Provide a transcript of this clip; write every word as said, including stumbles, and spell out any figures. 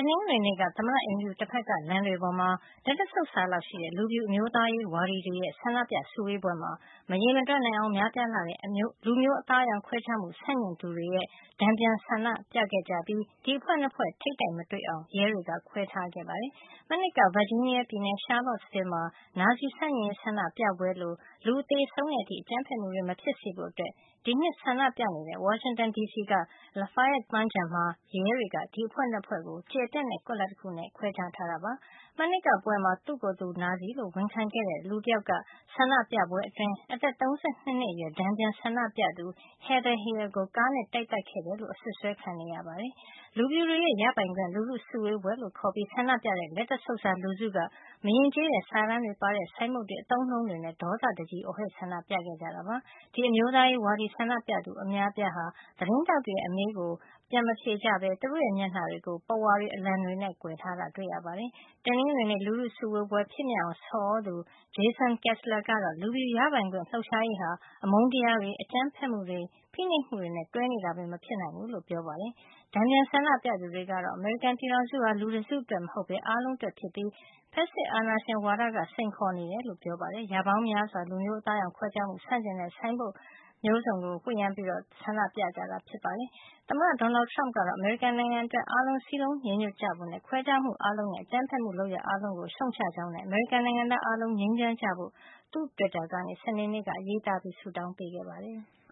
နင်္ဂနွေနေ့က သမ္မတအိမ်ဖြူတဖက်ကလမ်းတွေပေါ်မှာ လက်တဆုပ်စာလောက်ရှိတဲ့ လူဖြူအမျိုးသားရေးဝါဒီတွေရဲ့ ဆန္ဒပြစုဝေးပွဲမှာ မရေမတွက်နိုင်အောင် များပြားလှတဲ့ လူမျိုးအသားအရောင်ခွဲခြားမှု ဆန့်ကျင်သူတွေရဲ့ တန်ပြန်ဆန္ဒပြခဲ့ကြပြီး ဒီအဖွဲ့ ၂ ဖွဲ့ ထိပ်တိုက်မတွေ့အောင် ရဲတွေက ခွဲထားခဲ့ပါတယ်။ မနှစ်က ဗာဂျီးနီးယားပြည်နယ် Charlottesville မှာ နာဇီဆန့်ကျင်ရေးဆန္ဒပြပွဲလို လူအသေဆုံးတဲ့အထိ အကြမ်းဖက်မှုတွေ မဖြစ်စေဖို့ ဒီနှစ်ဆန္ဒပြနေတဲ့ ဝါရှင်တန်ဒီစီက Lafayette ပန်းခြံမှာ ရဲတွေက ဒီအဖွဲ့ ၂ ဖွဲ့ကို ကျယ်ပြန့်တဲ့ ကွက်လပ်တခုနဲ့ ခွဲခြားထားတာပါ။ မနှစ်ကပွဲမှာ သူ့ကိုယ်သူ နာဇီလို့ ဝန်ခံခဲ့တဲ့ လူတယောက်က ဆန္ဒပြပွဲအတွင်း အသက် ၃၂ နှစ်အရွယ် တန်ပြန်ဆန္ဒပြသူ Heather Heyer ကို ကားနဲ့တိုက်ခိုက်ခဲ့တယ်လို့ အစွပ်စွဲခံနေရပါတယ်။ လူဖြူတွေရဲ့ ရပိုင်ခွင့် လူထုစုဝေးပွဲလို့ခေါ်ပြီး ဆန္ဒပြတဲ့ လက်တဆုပ်စာလူစုက မယဉ်ကျေးတဲ့စာတန်းတွေပါတဲ့ ဆိုင်းဘုတ်တွေ၊ အသုံးအနှုန်းတွေနဲ့ ဒေါသတကြီး အော်ဟစ်ဆန္ဒပြခဲ့ကြတာပါ။ ဒီအမျိုးသားရေးဝါဒီဆန္ဒပြသူအများအပြားဟာ သတင်းထောက်တွေရဲ့ အမေးကို ပြန်မဖြေကြပဲ သူတို့ရဲ့ မျက်နှာတွေကို ပဝါတွေ၊ အလံတွေနဲ့ ကွယ်ထားတာ တွေ့ရပါတယ်။ တနင်္ဂနွေနေ့ လူထုစုဝေးပွဲဖြစ်မြောက်အောင် ဆော်သြသူ Jason Kessler ကတော့ လူဖြူရပိုင်ခွင့်လှုပ်ရှားရေးဟာ အမုန်းတရားတွေ၊ အကြမ်းဖက်မှုတွေ၊ ဖိနှိပ်မှုတွေနဲ့ တွဲနေတာပဲ မဖြစ်နိုင်ဘူးလို့ ပြောပါတယ်။ တန်ပြန်ဆန္ဒပြသူတွေကတော့ အမေရိကန်ပြည်ထောင်စုဟာ လူတစုအတွက်မဟုတ်ပဲ အားလုံးအတွက်ဖြစ်ပြီး ဖက်ဆစ်အာဏာရှင်ဝါဒက စိန်ခေါ်နေတယ်လို့ ပြောပါတယ်။ ရာပေါင်းများစွာ လူမျိုးအသားအရောင်ခွဲခြားမှု ဆန့်ကျင်တဲ့ ဆိုင်းဘုတ်မျိုးစုံကို ဝှေ့ယမ်းဆန္ဒပြကြတာ ဖြစ်ပါတယ်။ သမ္မတ Donald Trump ကတော့ အမေရိကန်နိုင်ငံအတွက် အားလုံးစည်းလုံးညီညွတ်ကြဖို့နဲ့ ခွဲခြားမှုအားလုံးနဲ့ အကြမ်းဖက်မှုလုပ်ရပ်အားလုံးကို ရှုတ်ချကြောင်းနဲ့ အမေရိကန်နိုင်ငံသားအားလုံး ငြိမ်းချမ်းကြဖို့ သူ့တွစ်တာကနေ စနေနေ့က ရေးသားဆုတောင်းပေးခဲ့ပါတယ်။